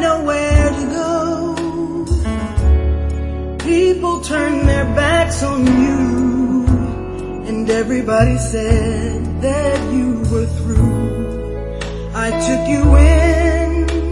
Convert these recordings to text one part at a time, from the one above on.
nowhere to go. People turned their backs on you, and everybody said that you were through. I took you in,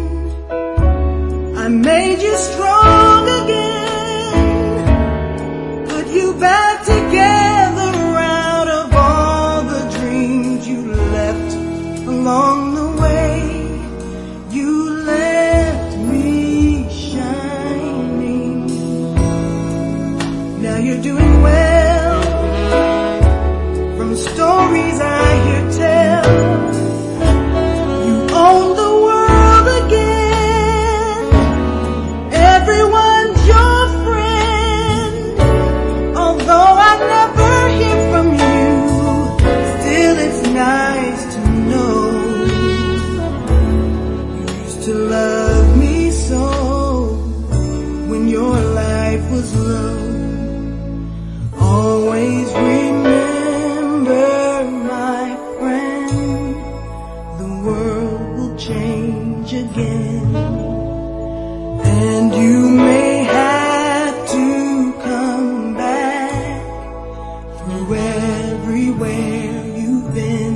I made you strong again, put you back together out of all the dreams you left along the way. You left me shining. Now you're doing well, from stories I hear tell. You own the world again, everyone's your friend. Although I never hear from you, still it's nice to know you used to love me so when your life was low. Always remember, my friend, the world will change again, and you may have to come back through everywhere you've been.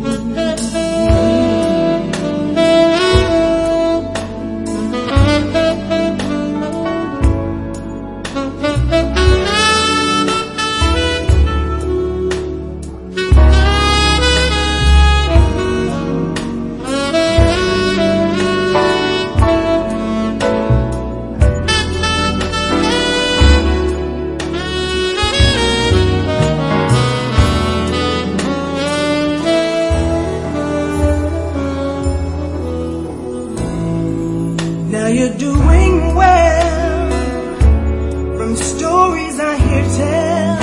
Now you're doing well, from stories I hear tell.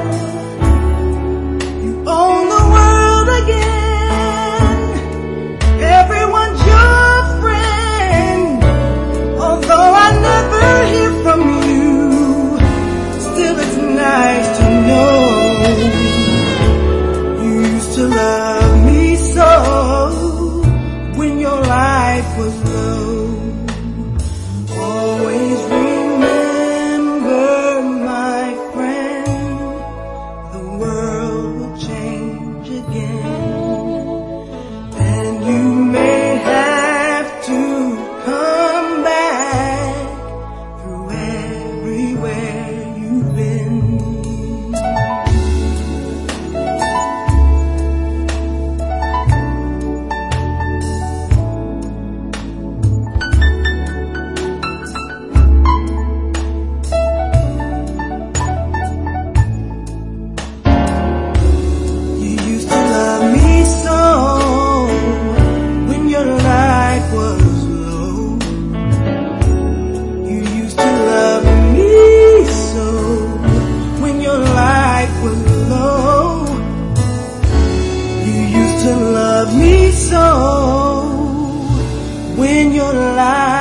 You own the world again, everyone's your friend. Although I never hear from you, still it's nice to know you used to love me so when your life was low. Always remember, my friend, the world will change again, and you may have to come back through everywhere you've been. To love me so when your life